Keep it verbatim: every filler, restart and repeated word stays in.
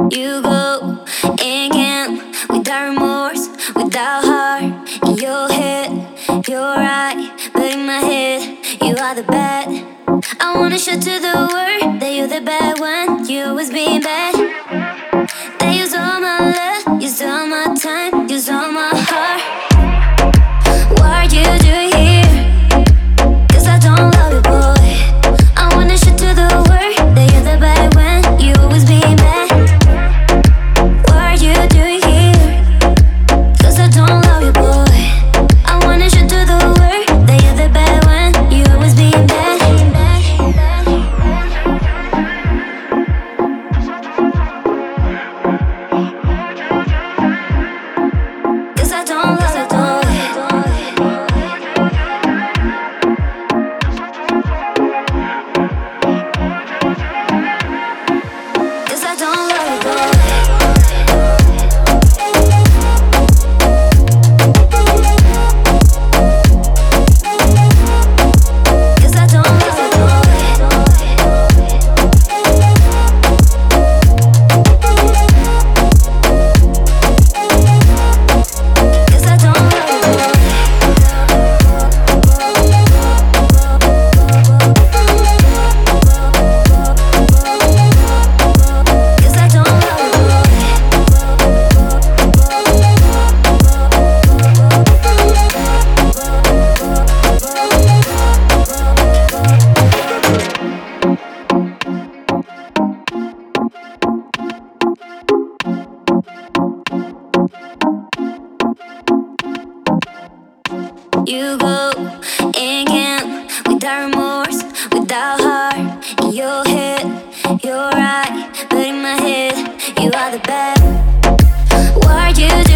You go again without remorse, without heart. In your head, you're right, but in my head, you are the bad. I wanna show to the world that you're the bad one. You always being bad. They use all my love, use all my time, use all my heart. What are you doing here? 'Cause I don't love you, boy. I wanna show to the world that you're the bad one. You always being bad. What are you doing here? 'Cause I don't love you, boy. I wanna show to the world that you're the bad one. You always being bad. You go again without remorse, without heart. In your head, you're right, but in my head, you are the bad. What are you